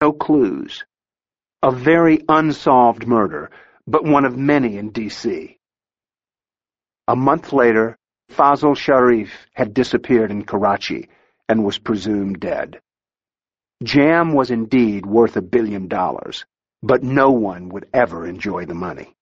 no clues. A very unsolved murder, but one of many in D.C. A month later, Fazl Sharif had disappeared in Karachi and was presumed dead. Jam was indeed worth $1 billion, but no one would ever enjoy the money.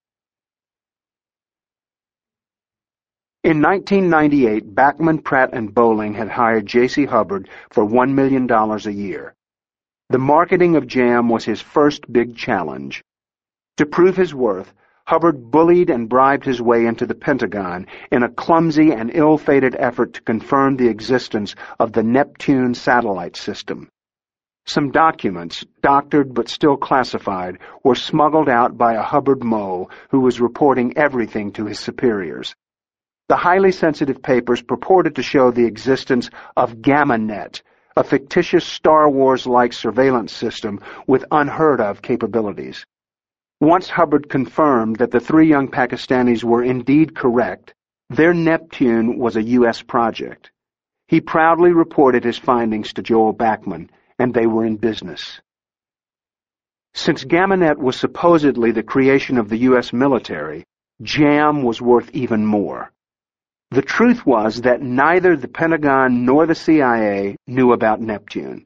In 1998, Bachman, Pratt & Bowling had hired J.C. Hubbard for $1 million a year. The marketing of Jam was his first big challenge. To prove his worth, Hubbard bullied and bribed his way into the Pentagon in a clumsy and ill-fated effort to confirm the existence of the Neptune satellite system. Some documents, doctored but still classified, were smuggled out by a Hubbard mole who was reporting everything to his superiors. The highly sensitive papers purported to show the existence of GammaNet, a fictitious Star Wars-like surveillance system with unheard-of capabilities. Once Hubbard confirmed that the three young Pakistanis were indeed correct, their Neptune was a U.S. project. He proudly reported his findings to Joel Bachman, and they were in business. Since GammaNet was supposedly the creation of the U.S. military, Jam was worth even more. The truth was that neither the Pentagon nor the CIA knew about Neptune.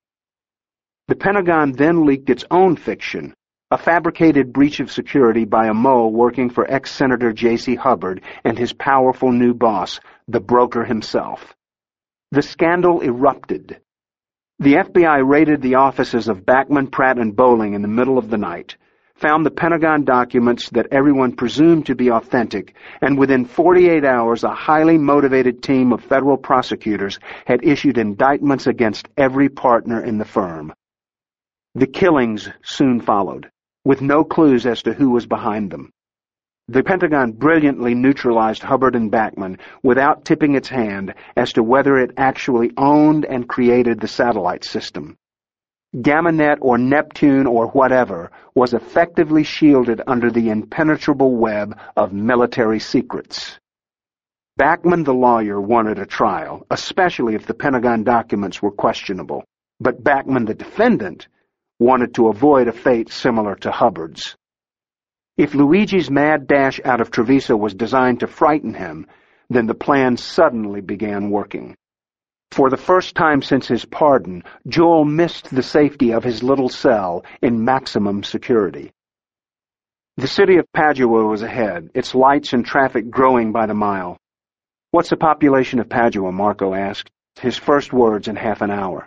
The Pentagon then leaked its own fiction, a fabricated breach of security by a mole working for ex-Senator J.C. Hubbard and his powerful new boss, the broker himself. The scandal erupted. The FBI raided the offices of Bachman, Pratt & Bowling in the middle of the night, found the Pentagon documents that everyone presumed to be authentic, and within 48 hours a highly motivated team of federal prosecutors had issued indictments against every partner in the firm. The killings soon followed, with no clues as to who was behind them. The Pentagon brilliantly neutralized Hubbard and Bachman without tipping its hand as to whether it actually owned and created the satellite system. GammaNet or Neptune or whatever was effectively shielded under the impenetrable web of military secrets. Bachman the lawyer wanted a trial, especially if the Pentagon documents were questionable, but Bachman the defendant wanted to avoid a fate similar to Hubbard's. If Luigi's mad dash out of Treviso was designed to frighten him, then the plan suddenly began working. For the first time since his pardon, Joel missed the safety of his little cell in maximum security. The city of Padua was ahead, its lights and traffic growing by the mile. "What's the population of Padua?" Marco asked, his first words in half an hour.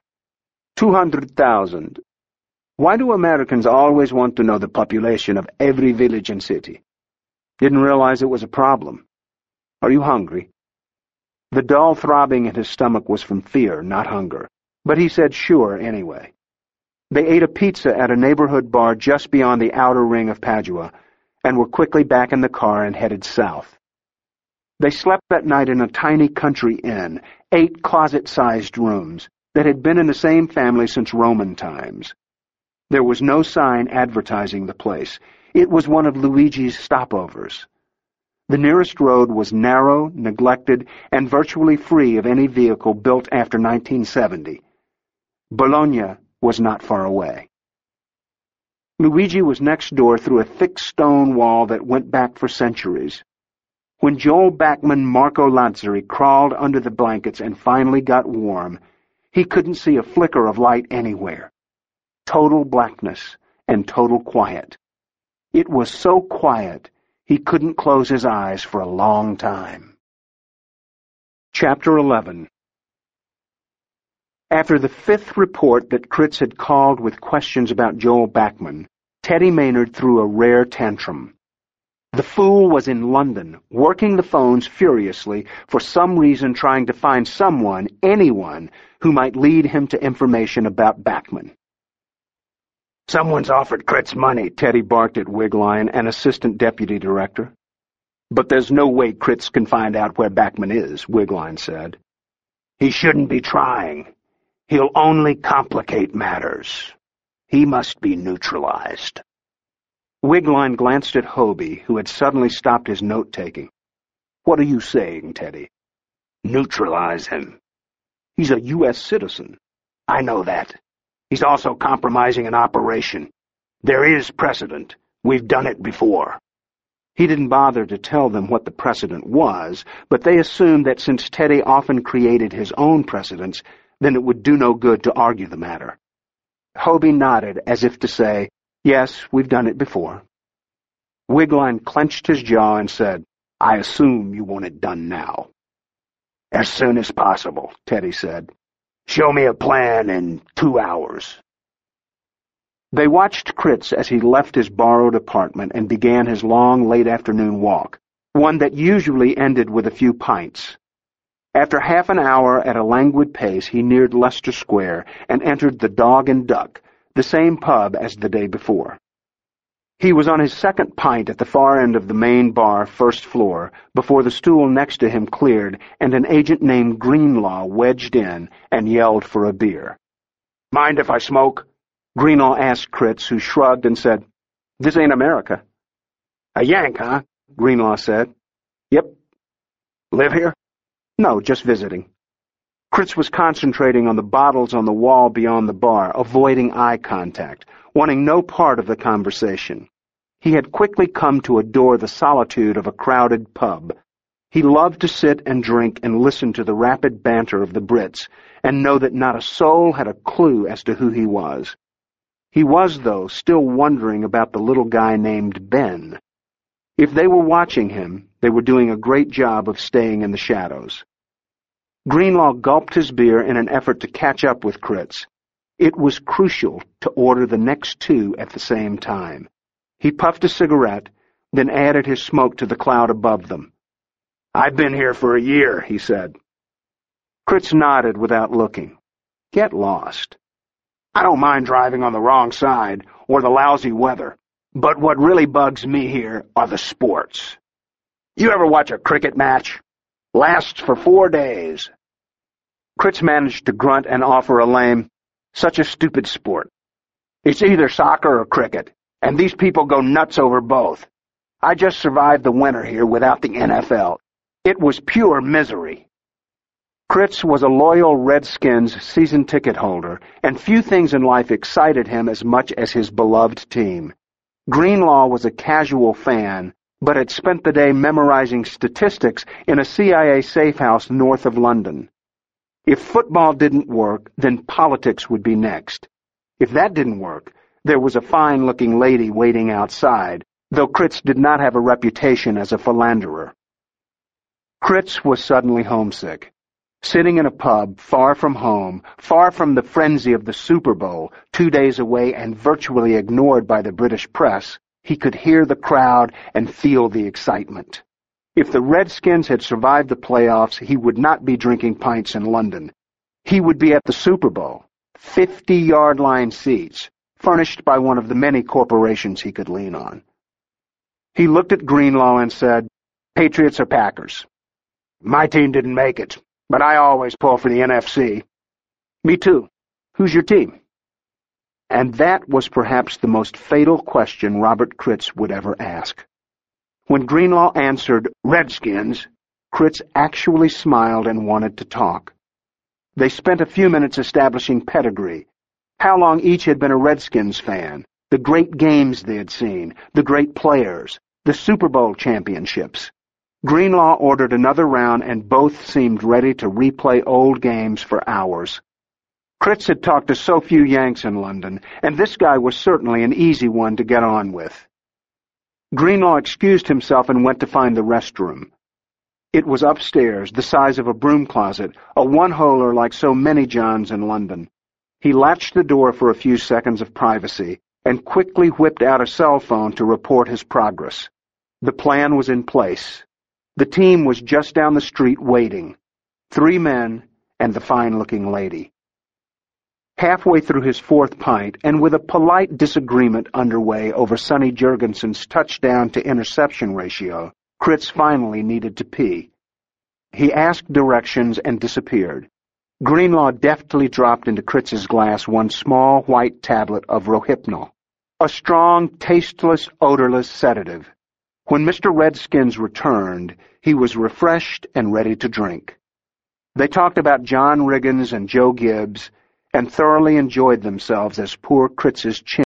200,000. Why do Americans always want to know the population of every village and city? Didn't realize it was a problem. Are you hungry? The dull throbbing in his stomach was from fear, not hunger, but he said sure anyway. They ate a pizza at a neighborhood bar just beyond the outer ring of Padua, and were quickly back in the car and headed south. They slept that night in a tiny country inn, 8 closet-sized rooms, that had been in the same family since Roman times. There was no sign advertising the place. It was one of Luigi's stopovers. The nearest road was narrow, neglected, and virtually free of any vehicle built after 1970. Bologna was not far away. Luigi was next door through a thick stone wall that went back for centuries. When Joel Bachman Marco Lazzari crawled under the blankets and finally got warm, he couldn't see a flicker of light anywhere. Total blackness and total quiet. It was so quiet he couldn't close his eyes for a long time. Chapter 11. After the 5th report that Kritz had called with questions about Joel Bachman, Teddy Maynard threw a rare tantrum. The fool was in London, working the phones furiously, for some reason trying to find someone, anyone, who might lead him to information about Bachman. "Someone's offered Kritz money," Teddy barked at Wigline, an assistant deputy director. "But there's no way Kritz can find out where Bachman is," Wigline said. "He shouldn't be trying. He'll only complicate matters. He must be neutralized." Wigline glanced at Hobie, who had suddenly stopped his note-taking. "What are you saying, Teddy?" "Neutralize him. He's a U.S. citizen." "I know that. He's also compromising an operation. There is precedent. We've done it before." He didn't bother to tell them what the precedent was, but they assumed that since Teddy often created his own precedents, then it would do no good to argue the matter. Hobie nodded as if to say, "Yes, we've done it before." Wigline clenched his jaw and said, "I assume you want it done now." "As soon as possible," Teddy said. "Show me a plan in 2 hours." They watched Kritz as he left his borrowed apartment and began his long, late-afternoon walk, one that usually ended with a few pints. After half an hour at a languid pace, he neared Leicester Square and entered the Dog and Duck, the same pub as the day before. He was on his second pint at the far end of the main bar, first floor, before the stool next to him cleared and an agent named Greenlaw wedged in and yelled for a beer. "Mind if I smoke?" Greenlaw asked Kritz, who shrugged and said, "This ain't America." "A Yank, huh?" Greenlaw said. "Yep." "Live here?" "No, just visiting." Kritz was concentrating on the bottles on the wall beyond the bar, avoiding eye contact, wanting no part of the conversation. He had quickly come to adore the solitude of a crowded pub. He loved to sit and drink and listen to the rapid banter of the Brits, and know that not a soul had a clue as to who he was. He was, though, still wondering about the little guy named Ben. If they were watching him, they were doing a great job of staying in the shadows. Greenlaw gulped his beer in an effort to catch up with Kritz. It was crucial to order the next two at the same time. He puffed a cigarette, then added his smoke to the cloud above them. "I've been here for a year," he said. Kritz nodded without looking. "Get lost." "I don't mind driving on the wrong side, or the lousy weather, but what really bugs me here are the sports. You ever watch a cricket match? Lasts for 4 days. Kritz managed to grunt and offer a lame, "Such a stupid sport. It's either soccer or cricket, and these people go nuts over both. I just survived the winter here without the NFL. It was pure misery." Kritz was a loyal Redskins season ticket holder, and few things in life excited him as much as his beloved team. Greenlaw was a casual fan, but had spent the day memorizing statistics in a CIA safehouse north of London. If football didn't work, then politics would be next. If that didn't work, there was a fine-looking lady waiting outside, though Kritz did not have a reputation as a philanderer. Kritz was suddenly homesick. Sitting in a pub, far from home, far from the frenzy of the Super Bowl, 2 days away and virtually ignored by the British press, he could hear the crowd and feel the excitement. If the Redskins had survived the playoffs, he would not be drinking pints in London. He would be at the Super Bowl, 50-yard line seats, furnished by one of the many corporations he could lean on. He looked at Greenlaw and said, "Patriots or Packers?" "My team didn't make it, but I always pull for the NFC." "Me too. Who's your team?" And that was perhaps the most fatal question Robert Kritz would ever ask. When Greenlaw answered, "Redskins," Kritz actually smiled and wanted to talk. They spent a few minutes establishing pedigree, how long each had been a Redskins fan, the great games they had seen, the great players, the Super Bowl championships. Greenlaw ordered another round, and both seemed ready to replay old games for hours. Kritz had talked to so few Yanks in London, and this guy was certainly an easy one to get on with. Greenlaw excused himself and went to find the restroom. It was upstairs, the size of a broom closet, a one-holer like so many Johns in London. He latched the door for a few seconds of privacy, and quickly whipped out a cell phone to report his progress. The plan was in place. The team was just down the street waiting. 3 men and the fine-looking lady. Halfway through his 4th pint, and with a polite disagreement underway over Sonny Jurgensen's touchdown-to-interception ratio, Kritz finally needed to pee. He asked directions and disappeared. Greenlaw deftly dropped into Kritz's glass one small white tablet of Rohypnol, a strong, tasteless, odorless sedative. When Mr. Redskins returned, he was refreshed and ready to drink. They talked about John Riggins and Joe Gibbs, and thoroughly enjoyed themselves as poor Kritz's chin